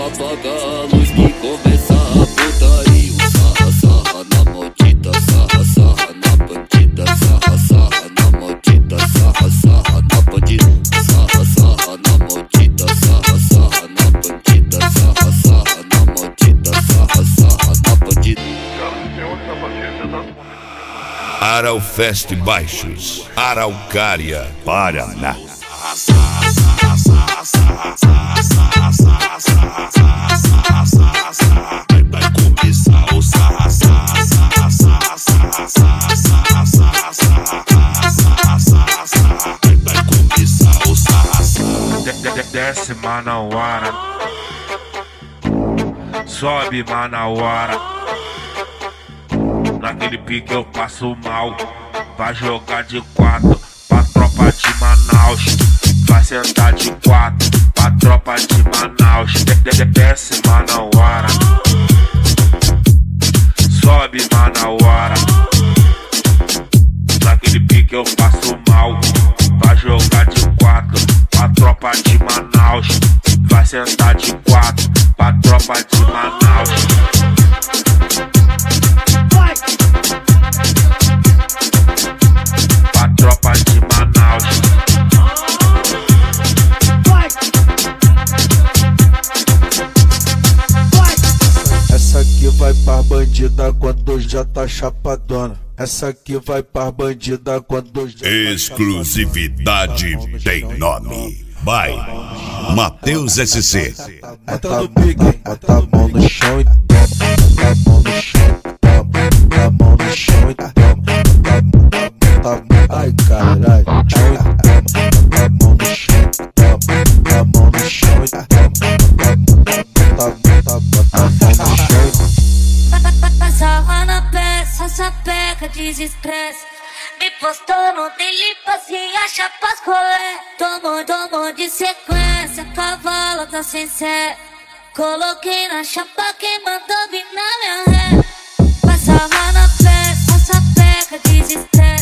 apaga a luz que começa a putaria. Sarra, sarra na maldita, sarra, sarra na bandida, sarra, sarra na maldita, sarra, sarra na bandida, sarra, sarra na maldita, sarra, sarra na bandida, sarra, sarra na maldita, sarra, sarra na bandida. Araufest Baixos, Araucária, Paraná. Vai começar o sarra, sarra, sarra, sarra, sarra, sarra, sarra, sarra, sarra. Vai começar o sarra, sarra. Desce Manauara, sobe Manauara. Naquele pique eu passo mal. Vai jogar de quatro pra tropa de Manaus. Vai sentar de quatro pra tropa de Manaus. Desce Manauara, sobe Manauara. Naquele pique eu passo mal. Vai jogar de quatro pra tropa de Manaus. Vai sentar de quatro pra tropa de Manaus. Pra tropa de Manaus. Essa aqui vai pra bandida quando já tá chapadona. Essa aqui vai pra bandida quando já Exclusividade tem nome. Vai, Matheus SC. Bota a mão no chão e toma. Bota a mão no chão e toma. Bota a mão no chão e toma. Ai caralho, chão e toma. Bota a mão no chão e toma. Bota a mão no chão e toma. Bota a mão no chão e sarra na peça, sapeca, desestresse. Me postou no delipa, se acha pras colé. Tomou de sequência, cavalo tá sem sé. Coloquei na chapa, quem mandou vir na minha ré. Sarra na peça, sapeca, desestresse.